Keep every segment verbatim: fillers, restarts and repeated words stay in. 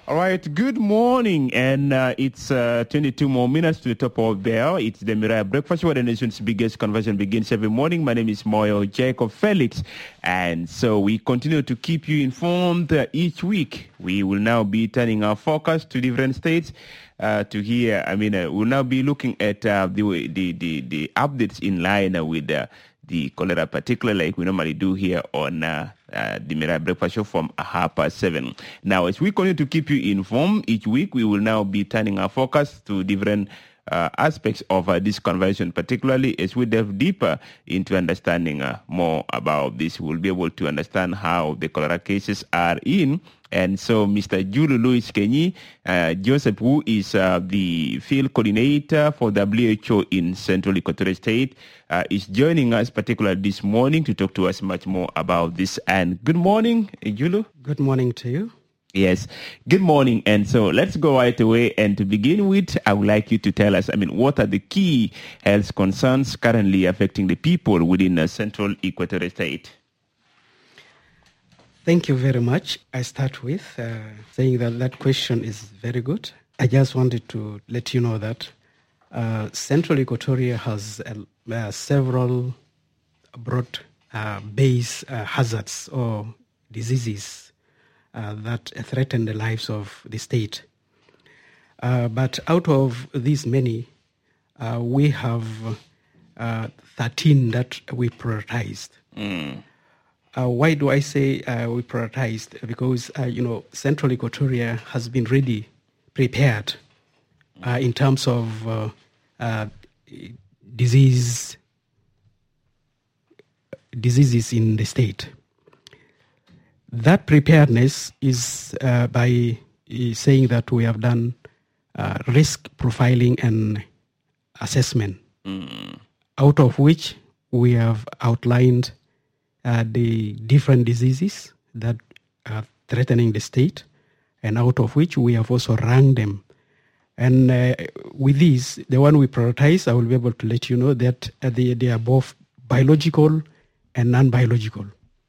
All right, good morning, and uh, it's uh, twenty-two more minutes to the top of the bell. It's the Mirai Breakfast, where the nation's biggest conversation begins every morning. My name is Moyo Jacob Felix, and so we continue to keep you informed uh, each week. We will now be turning our focus to different states uh, to hear, I mean, uh, we'll now be looking at uh, the, the, the, the updates in line uh, with uh, the cholera, particularly like we normally do here on uh, uh, the Mirai Breakfast Show from half past seven. Now, as we continue to keep you informed each week, we will now be turning our focus to different uh, aspects of uh, this conversation, particularly as we delve deeper into understanding uh, more about this. We'll be able to understand how the cholera cases are in. And so Mister Julu Louis Kenyi uh, Joseph, who is uh, the field coordinator for W H O in Central Equatorial State, uh, is joining us particularly this morning to talk to us much more about this. And good morning, Julu. Good morning to you. Yes, good morning. And so let's go right away. And to begin with, I would like you to tell us, I mean, what are the key health concerns currently affecting the people within uh, Central Equatorial State? Thank you very much. I start with uh, saying that that question is very good. I just wanted to let you know that uh, Central Equatoria has uh, uh, several broad uh, base uh, hazards or diseases uh, that threaten the lives of the state. Uh, but out of these many, uh, we have uh, thirteen that we prioritized. Mm. Uh, why do I say uh, we prioritized? Because, uh, you know, Central Equatoria has been really prepared uh, in terms of uh, uh, disease, diseases in the state. That preparedness is uh, by saying that we have done uh, risk profiling and assessment, mm. out of which we have outlined Uh, the different diseases that are threatening the state, and out of which we have also ranked them. And uh, with these, the one we prioritize, I will be able to let you know that uh, they, they are both biological and non-biological.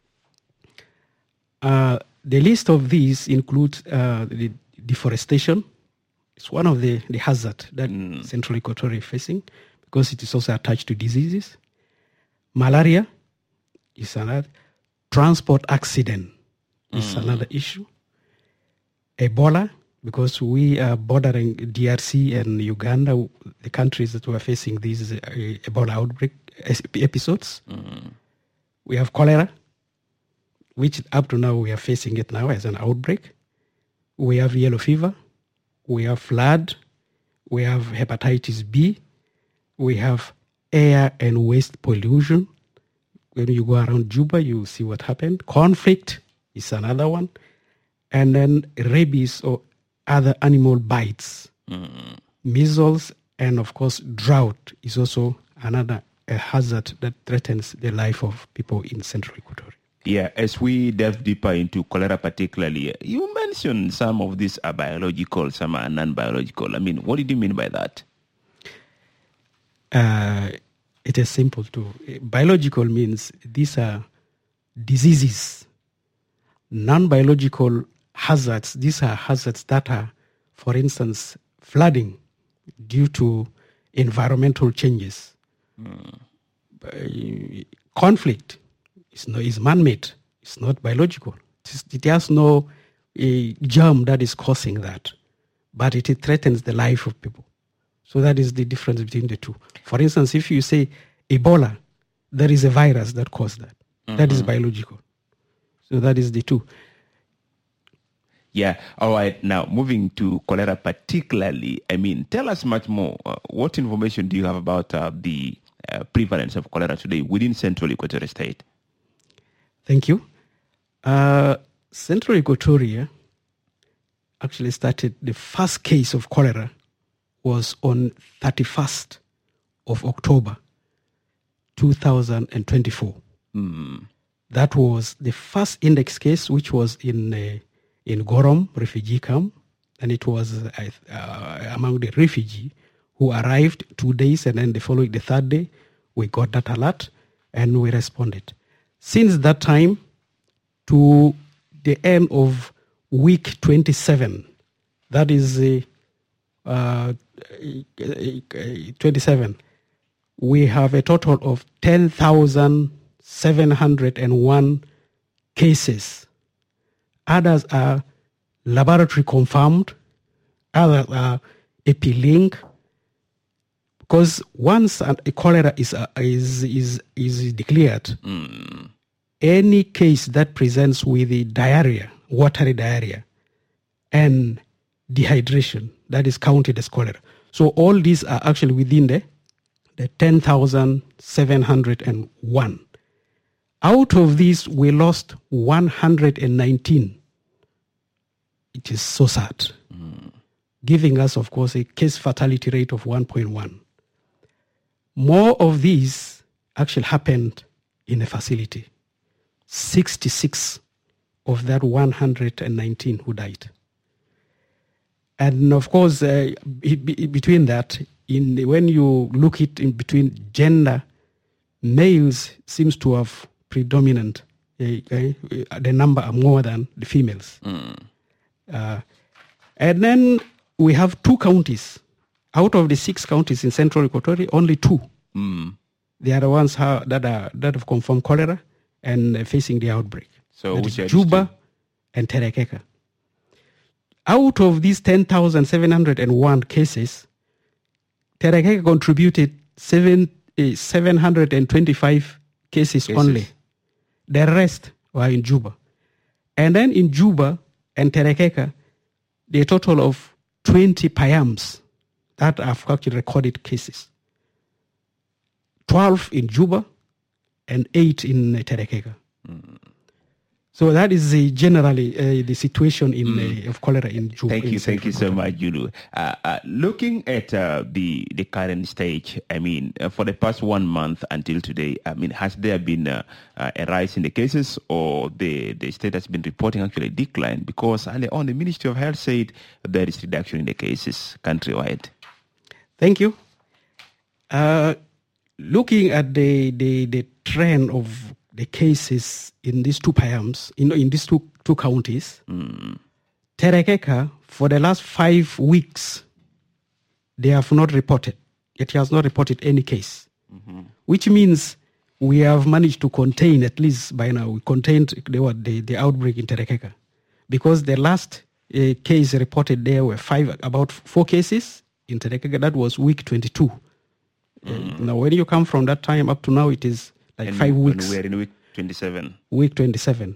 Uh, the list of these includes uh, the deforestation. It's one of the, the hazards that mm. Central Equatoria is facing, because it is also attached to diseases. Malaria is another. Transport accident is mm. another issue. Ebola, because we are bordering D R C and Uganda, the countries that were facing these uh, Ebola outbreak episodes. Mm. We have cholera, which up to now we are facing it now as an outbreak. We have yellow fever. We have flood. We have hepatitis B. We have air and waste pollution. When you go around Juba, you see what happened. Conflict is another one. And then rabies or other animal bites. Mm. Measles, and of course, drought is also another a hazard that threatens the life of people in Central Equatoria. Yeah, as we delve deeper into cholera particularly, you mentioned some of these are biological, some are non-biological. I mean, what did you mean by that? Uh... It is simple too. Biological means these are diseases. Non-biological hazards, these are hazards that are, for instance, flooding due to environmental changes. Mm. Uh, conflict is, no, is man-made. It's not biological. It has no uh, germ that is causing that, but it, it threatens the life of people. So that is the difference between the two. For instance, if you say Ebola, there is a virus that caused that. Mm-hmm. That is biological. So that is the two. Yeah. All right. Now, moving to cholera particularly, I mean, tell us much more. Uh, what information do you have about uh, the uh, prevalence of cholera today within Central Equatoria State? Thank you. Uh, Central Equatoria actually started the first case of cholera was on thirty-first of October, two thousand twenty-four. Mm. That was the first index case, which was in uh, in Gorom refugee camp, and it was uh, uh, among the refugees who arrived two days, and then the following, the third day, we got that alert, and we responded. Since that time to the end of week twenty-seven that is uh, uh, twenty-seven. We have a total of ten thousand seven hundred one cases. Others are laboratory confirmed, others are epi-link. Because once a cholera is uh, is is is declared, mm. any case that presents with the diarrhea, watery diarrhea, and dehydration, that is counted as cholera. So all these are actually within the the ten thousand seven hundred one. Out of these, we lost one hundred nineteen. It is so sad, mm. giving us, of course, a case fatality rate of one point one. More of these actually happened in a facility. sixty-six of that one hundred nineteen who died. And of course, uh, between that, in when you look it in between gender, males seems to have predominant. Uh, uh, the number are more than the females. Mm. Uh, and then we have two counties. Out of the six counties in Central Equatoria, only two. Mm. They are the ones how, that are that have confirmed cholera and uh, facing the outbreak. So that which is Juba and Terekeka. Out of these ten thousand seven hundred one cases, Terekeka contributed seven, uh, seven hundred twenty-five cases, cases only. The rest were in Juba. And then in Juba and Terekeka, the total of twenty P I A Ms that have actually recorded cases. twelve in Juba and eight in Terekeka. Mm. So that is uh, generally uh, the situation in mm. uh, of cholera in Juba. Thank you, thank you so much, Julu. Uh, uh, looking at uh, the the current stage, I mean, uh, for the past one month until today, I mean, has there been uh, uh, a rise in the cases, or the, the state has been reporting actually a decline? Because earlier on, the Ministry of Health said there is reduction in the cases countrywide. Thank you. Uh, looking at the, the, the trend of the cases in these two P I A Ms, in, in these two, two counties, mm. Terekeka, for the last five weeks, they have not reported. It has not reported any case, mm-hmm. which means we have managed to contain, at least by now, we contained the, the, the outbreak in Terekeka. Because the last uh, case reported there were five, about four cases in Terekeka. That was week twenty-two. Mm. Uh, now, when you come from that time up to now, it is like and five weeks. And we're in week twenty-seven. Week twenty-seven.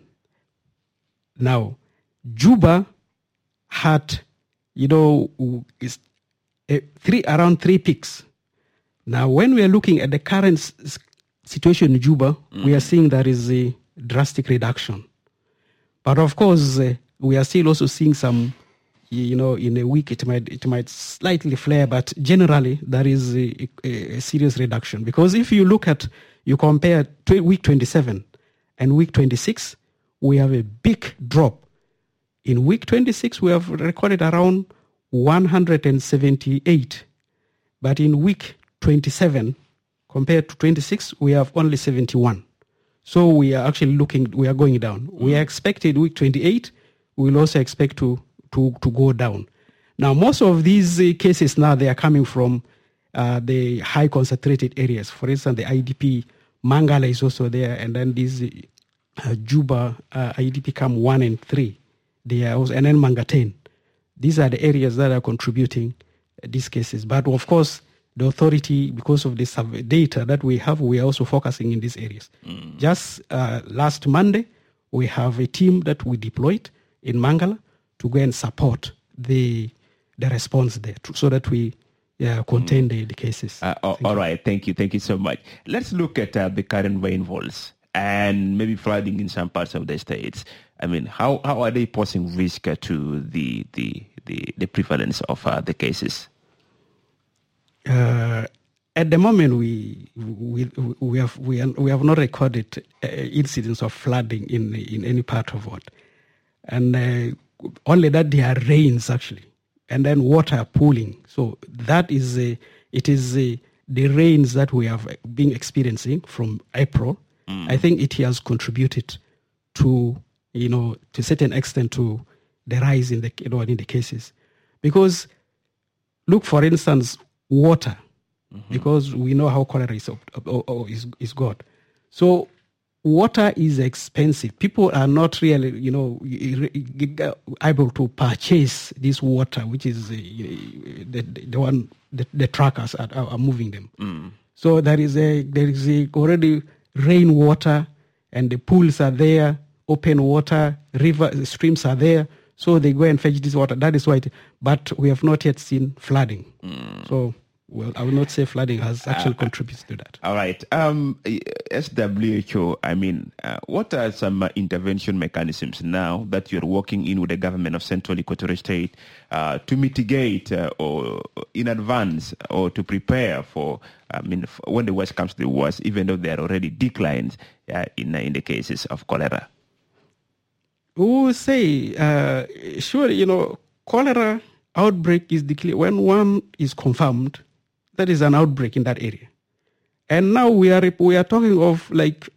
Now, Juba had, you know, is a three around three peaks. Now, when we are looking at the current s- situation in Juba, mm. we are seeing there is a drastic reduction. But of course, uh, we are still also seeing some, you know, in a week it might it might slightly flare, but generally there is a, a, a serious reduction. Because if you look at, you compare tw- week twenty-seven and week twenty-six, we have a big drop. In week twenty-six, we have recorded around one hundred seventy-eight. But in week twenty-seven, compared to twenty-six, we have only seventy-one. So we are actually looking, we are going down. Mm. We are expected week twenty-eight, we will also expect to, to, to go down. Now, most of these uh, cases now, they are coming from uh, the high concentrated areas. For instance, the I D P, Mangala is also there, and then these uh, Juba, uh, I D P camp one and three. They are also, and then Mangatene. These are the areas that are contributing uh, these cases. But of course, the authority, because of the survey data that we have, we are also focusing in these areas. Mm. Just uh, last Monday, we have a team that we deployed in Mangala to go and support the the response there, to, so that we uh, contain mm. the, the cases. Uh, all you. right, thank you, thank you so much. Let's look at uh, the current rainfalls and maybe flooding in some parts of the states. I mean, how, how are they posing risk to the the, the, the prevalence of uh, the cases? Uh, at the moment, we we we have we, we have not recorded uh, incidents of flooding in in any part of it, and uh, only that there are rains actually, and then water pooling. So that is a, it is a, the rains that we have been experiencing from April. Mm. I think it has contributed to, you know, to a certain extent to the rise in the, you know, in the cases. Because, look, for instance, water, mm-hmm. because we know how cholera is, is, is got. So water is expensive. People are not really, you know, able to purchase this water, which is uh, the, the one the, the truckers are, are moving them. Mm. So there is a there is a already rainwater, and the pools are there, open water, river streams are there. So they go and fetch this water. That is why. It, but we have not yet seen flooding. Mm. So. Well, I will not say flooding has actually uh, contributed to that. All right. Um, S W H O, I mean, uh, what are some uh, intervention mechanisms now that you're working in with the government of Central Equatorial State uh, to mitigate uh, or in advance or to prepare for, I mean, when the worst comes to the worst, even though there are already declines uh, in, uh, in the cases of cholera? We will say, uh, sure, you know, cholera outbreak is declared when one is confirmed. That is an outbreak in that area. And now we are we are talking of like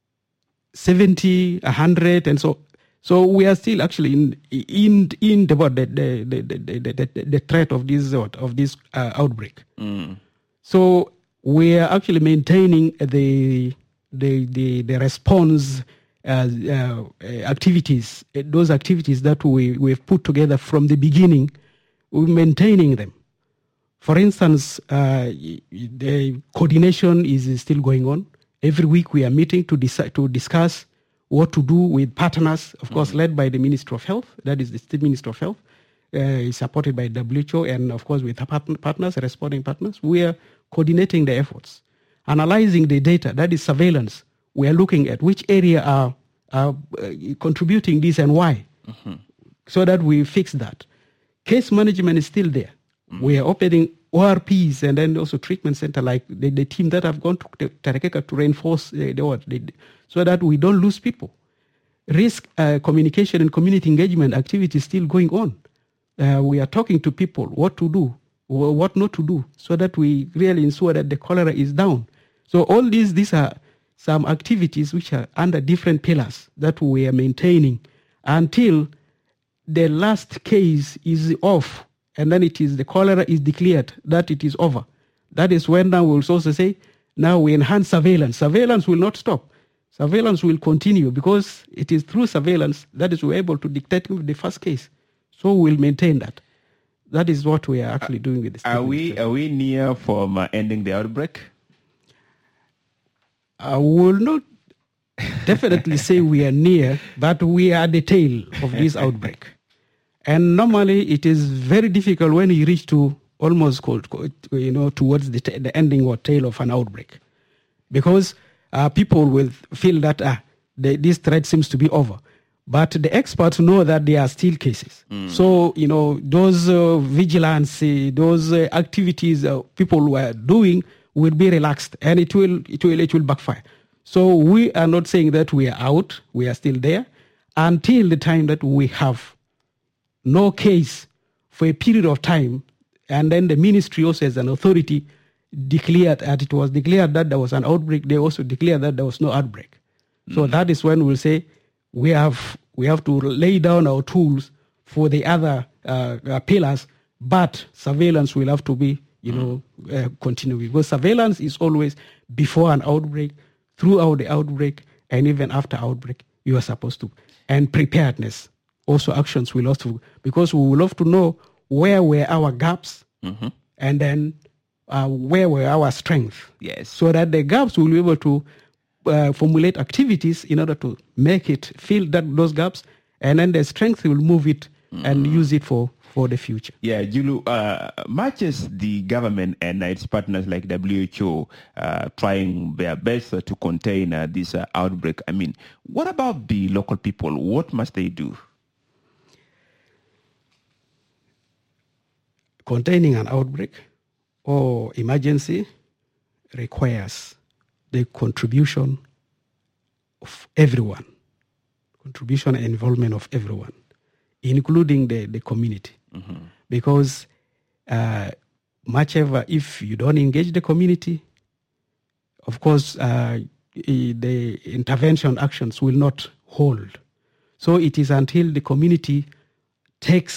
seventy, one hundred, and so so we are still actually in in in the the the the, the, the, the threat of this of this uh, outbreak. Mm. So we are actually maintaining the the the, the response uh, uh, activities, those activities that we we've put together from the beginning. We're maintaining them. For instance, uh, the coordination is still going on. Every week we are meeting to decide to discuss what to do with partners, of course, mm-hmm. led by the Ministry of Health. That is the State Ministry of Health, uh, supported by W H O, and of course with partners, responding partners. We are coordinating the efforts, analyzing the data. That is surveillance. We are looking at which area are, are uh, contributing this and why, mm-hmm. so that we fix that. Case management is still there. Mm-hmm. We are opening O R Ps and then also treatment center, like the, the team that have gone to Tarekeka to reinforce uh, the, the, so that we don't lose people. Risk uh, communication and community engagement activities still going on. Uh, we are talking to people what to do, what not to do, so that we really ensure that the cholera is down. So all these, these are some activities which are under different pillars that we are maintaining until the last case is off, and then it is the cholera is declared that it is over. That is when now we'll also say, now we enhance surveillance. Surveillance will not stop. Surveillance will continue because it is through surveillance that is we're able to detect the first case. So we'll maintain that. That is what we are actually doing with this. Are we are we near from uh, ending the outbreak? I will not definitely say we are near, but we are at the tail of this outbreak. And normally it is very difficult when you reach to almost, called, you know, towards the, t- the ending or tail of an outbreak. Because uh, people will feel that ah, the, this threat seems to be over. But the experts know that there are still cases. Mm. So, you know, those uh, vigilance, uh, those uh, activities uh, people were doing will be relaxed, and it will, it will, it will backfire. So we are not saying that we are out. We are still there until the time that we have no case for a period of time, and then the ministry also as an authority declared that it was declared that there was an outbreak. They also declared that there was no outbreak. Mm. So that is when we'll say we have we have to lay down our tools for the other uh, uh, pillars, but surveillance will have to be, you mm. know, uh, continuing, because surveillance is always before an outbreak, throughout the outbreak, and even after outbreak. You are supposed to, and preparedness. Also actions will also, because we will have to know where were our gaps, mm-hmm. and then uh, where were our strengths. Yes. So that the gaps will be able to uh, formulate activities in order to make it fill that those gaps, and then the strength will move it mm-hmm. and use it for, for the future. Yeah, Julu, uh, much as the government and its partners like W H O uh, trying their best uh, to contain uh, this uh, outbreak, I mean, what about the local people? What must they do? Containing an outbreak or emergency requires the contribution of everyone, contribution and involvement of everyone, including the, the community. Mm-hmm. Because uh, much ever, if you don't engage the community, of course, uh, the intervention actions will not hold. So it is until the community takes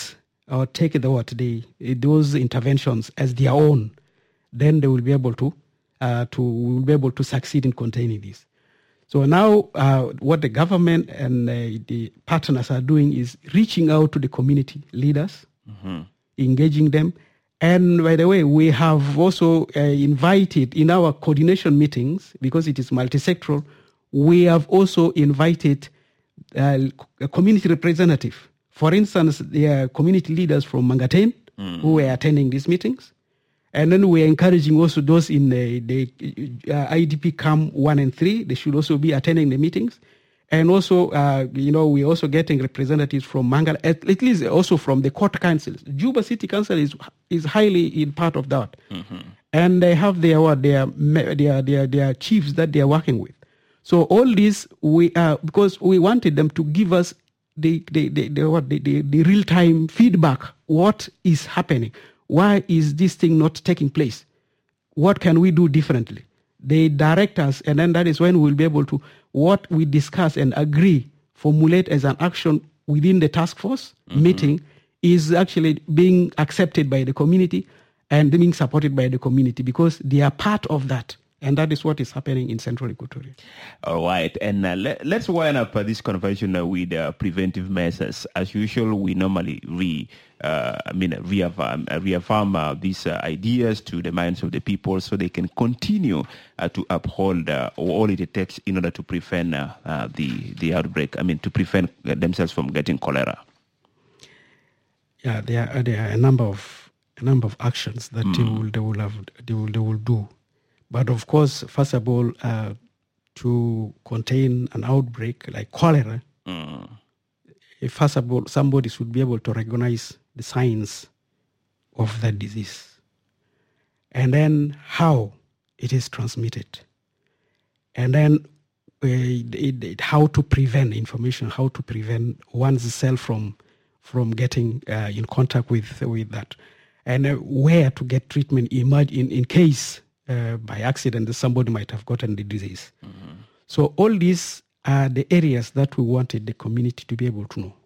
or take the what the those interventions as their own, then they will be able to uh, to will be able to succeed in containing this. So now, uh, what the government and uh, the partners are doing is reaching out to the community leaders, mm-hmm. engaging them. And by the way, we have also uh, invited in our coordination meetings, because it is multi-sectoral, we have also invited uh, a community representative. For instance, there are community leaders from Mangatene mm. who were attending these meetings. And then we are encouraging also those in the, the uh, I D P camp one and three. They should also be attending the meetings. And also, uh, you know, we're also getting representatives from Mangala, at, at least also from the court councils. Juba City Council is is highly in part of that. Mm-hmm. And they have their, what, their, their, their, their chiefs that they are working with. So all this, we uh, because we wanted them to give us the, the, the, the, what, the, the, the real-time feedback. What is happening? Why is this thing not taking place? What can we do differently? They direct us, and then that is when we'll be able to, what we discuss and agree, formulate as an action within the task force mm-hmm. meeting is actually being accepted by the community and being supported by the community because they are part of that. And that is what is happening in Central Equatoria. All right. And uh, let, let's wind up uh, this conversation uh, with uh, preventive measures. As usual, we normally re, uh, I mean, reaffirm, uh, reaffirm uh, these uh, ideas to the minds of the people so they can continue uh, to uphold uh, all it takes in order to prevent uh, uh, the, the outbreak, I mean, to prevent themselves from getting cholera. Yeah, there are, there are a number of a number of actions that mm. they will they will have they will they will do. But of course, first of all, uh, to contain an outbreak like cholera, mm. first of all, somebody should be able to recognize the signs of that disease. And then how it is transmitted. And then uh, it, it, how to prevent information, how to prevent oneself from from getting uh, in contact with, with that. And uh, where to get treatment in, in case Uh, by accident that somebody might have gotten the disease. Mm-hmm. So all these are the areas that we wanted the community to be able to know.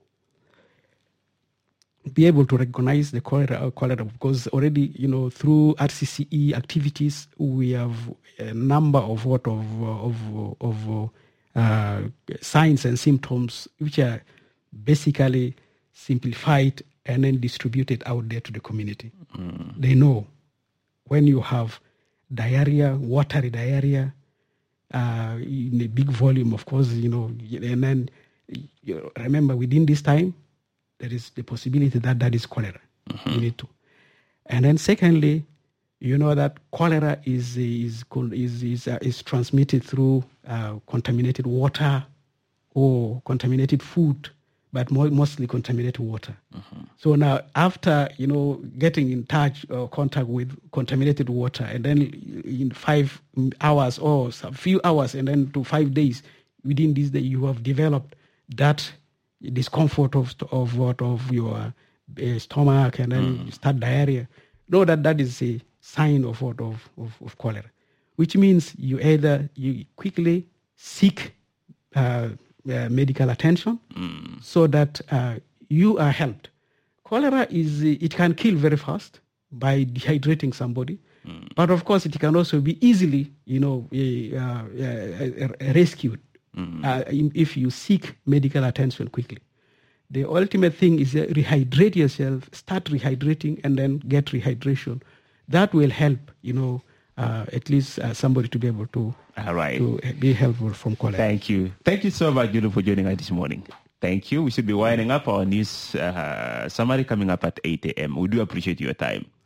Be able to recognize the cholera, uh, cholera because already, you know, through R C C E activities, we have a number of what of of of uh, signs and symptoms which are basically simplified and then distributed out there to the community. Mm. They know when you have diarrhea, watery diarrhea, uh, in a big volume, of course, you know, and then you know, remember within this time, there is the possibility that that is cholera. Mm-hmm. You need to. And then secondly, you know that cholera is is is is, uh, is transmitted through uh, contaminated water or contaminated food, but more, mostly contaminated water. Mm-hmm. So now, after, you know, getting in touch or contact with contaminated water, and then in five hours or a few hours, and then to five days, within this day, you have developed that discomfort of of what of your uh, stomach, and then mm. you start diarrhea. Know that that is a sign of what of, of of cholera, which means you either you quickly seek Uh, Uh, medical attention mm. so that uh, you are helped. Cholera is, uh, it can kill very fast by dehydrating somebody, mm. but of course it can also be easily, you know, uh, uh, uh, rescued mm. uh, if you seek medical attention quickly. The ultimate thing is uh, rehydrate yourself, start rehydrating, and then get rehydration. That will help, you know, Uh, at least uh, somebody to be able to, All right. to be helpful from cholera. Thank you. Thank you so much, Judo, for joining us this morning. Thank you. We should be winding up our news uh, summary coming up at eight a.m. We do appreciate your time.